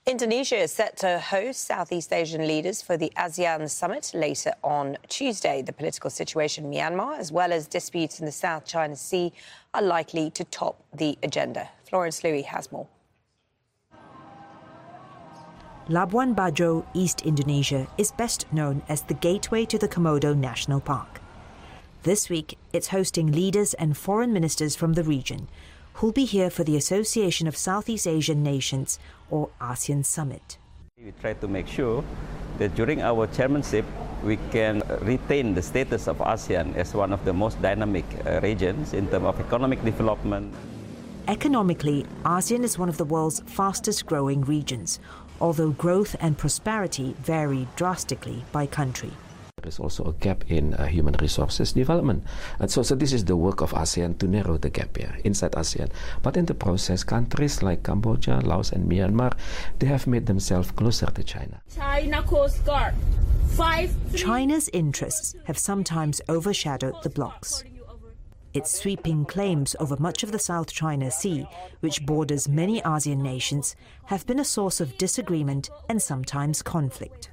Indonesia is set to host Southeast Asian leaders for the ASEAN summit later on Tuesday. The political situation in Myanmar, as well as disputes in the South China Sea, are likely to top the agenda. Florence Louis has more. Labuan Bajo, East Indonesia, is best known as the gateway to the Komodo National Park. This week, it's hosting leaders and foreign ministers from the region who'll be here for the Association of Southeast Asian Nations, or ASEAN Summit. We try to make sure that during our chairmanship, we can retain the status of ASEAN as one of the most dynamic regions in terms of economic development. Economically, ASEAN is one of the world's fastest growing regions, although growth and prosperity vary drastically by country. There is also a gap in human resources development. And so this is the work of ASEAN to narrow the gap here inside ASEAN. But in the process, countries like Cambodia, Laos and Myanmar, they have made themselves closer to China. China Coast Guard. China's interests have sometimes overshadowed the bloc's. Its sweeping claims over much of the South China Sea, which borders many ASEAN nations, have been a source of disagreement and sometimes conflict.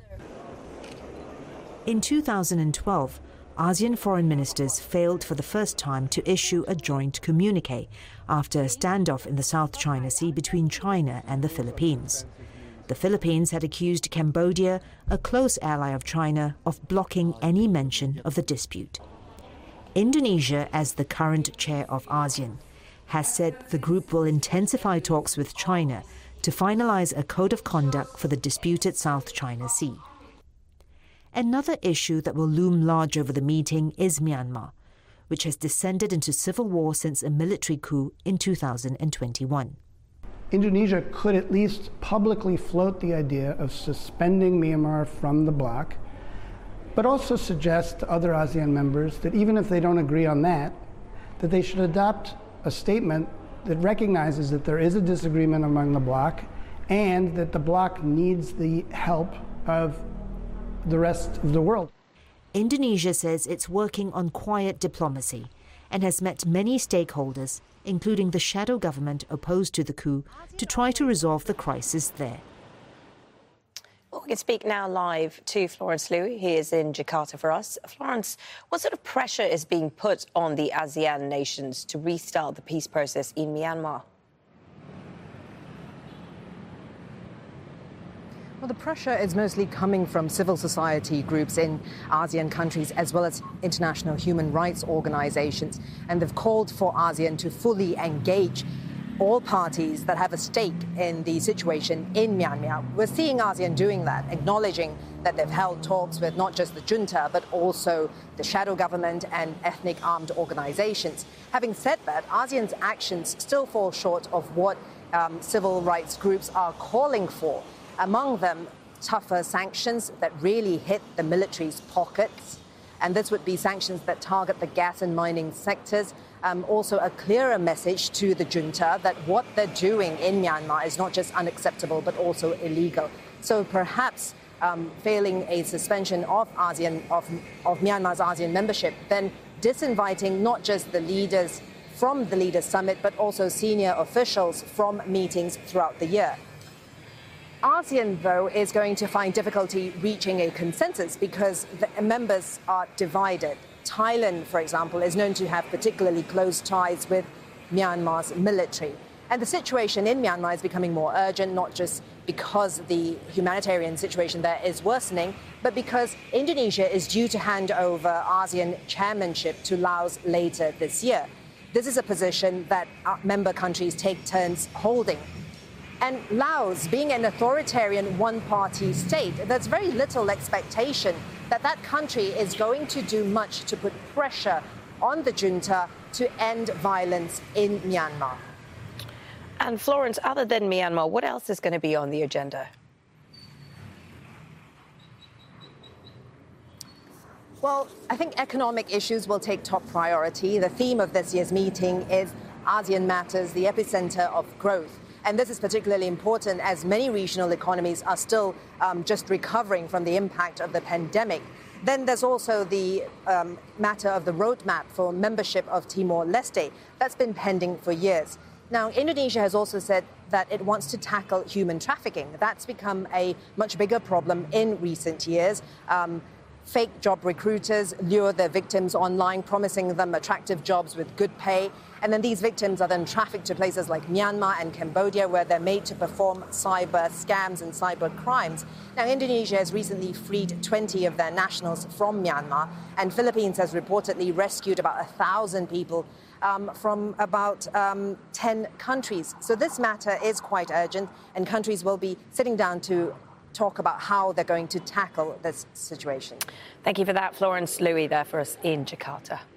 In 2012, ASEAN foreign ministers failed for the first time to issue a joint communiqué after a standoff in the South China Sea between China and the Philippines. The Philippines had accused Cambodia, a close ally of China, of blocking any mention of the dispute. Indonesia, as the current chair of ASEAN, has said the group will intensify talks with China to finalize a code of conduct for the disputed South China Sea. Another issue that will loom large over the meeting is Myanmar, which has descended into civil war since a military coup in 2021. Indonesia could at least publicly float the idea of suspending Myanmar from the bloc, but also suggest to other ASEAN members that even if they don't agree on that they should adopt a statement that recognizes that there is a disagreement among the bloc and that the bloc needs the help of the rest of the world. Indonesia says it's working on quiet diplomacy and has met many stakeholders, including the shadow government opposed to the coup, to try to resolve the crisis there. Well, we can speak now live to Florence Louis. He is in Jakarta for us. Florence, what sort of pressure is being put on the ASEAN nations to restart the peace process in Myanmar? Well, the pressure is mostly coming from civil society groups in ASEAN countries as well as international human rights organizations. And they've called for ASEAN to fully engage all parties that have a stake in the situation in Myanmar. We're seeing ASEAN doing that, acknowledging that they've held talks with not just the junta, but also the shadow government and ethnic armed organizations. Having said that, ASEAN's actions still fall short of what civil rights groups are calling for. Among them, tougher sanctions that really hit the military's pockets. And this would be sanctions that target the gas and mining sectors. Also a clearer message to the junta that what they're doing in Myanmar is not just unacceptable, but also illegal. So perhaps failing a suspension of Myanmar's ASEAN membership, then disinviting not just the leaders from the Leaders' Summit, but also senior officials from meetings throughout the year. ASEAN, though, is going to find difficulty reaching a consensus because the members are divided. Thailand, for example, is known to have particularly close ties with Myanmar's military. And the situation in Myanmar is becoming more urgent, not just because the humanitarian situation there is worsening, but because Indonesia is due to hand over ASEAN chairmanship to Laos later this year. This is a position that member countries take turns holding. And Laos, being an authoritarian one-party state, there's very little expectation that that country is going to do much to put pressure on the junta to end violence in Myanmar. And Florence, other than Myanmar, what else is going to be on the agenda? Well, I think economic issues will take top priority. The theme of this year's meeting is ASEAN Matters, the epicenter of growth. And this is particularly important as many regional economies are still just recovering from the impact of the pandemic. Then there's also the matter of the roadmap for membership of Timor-Leste. That's been pending for years. Now, Indonesia has also said that it wants to tackle human trafficking. That's become a much bigger problem in recent years. Fake job recruiters lure their victims online, promising them attractive jobs with good pay. And then these victims are then trafficked to places like Myanmar and Cambodia, where they're made to perform cyber scams and cyber crimes. Now, Indonesia has recently freed 20 of their nationals from Myanmar, and Philippines has reportedly rescued about 1,000 people from about 10 countries. So this matter is quite urgent, and countries will be sitting down to talk about how they're going to tackle this situation. Thank you for that, Florence Louis, there for us in Jakarta.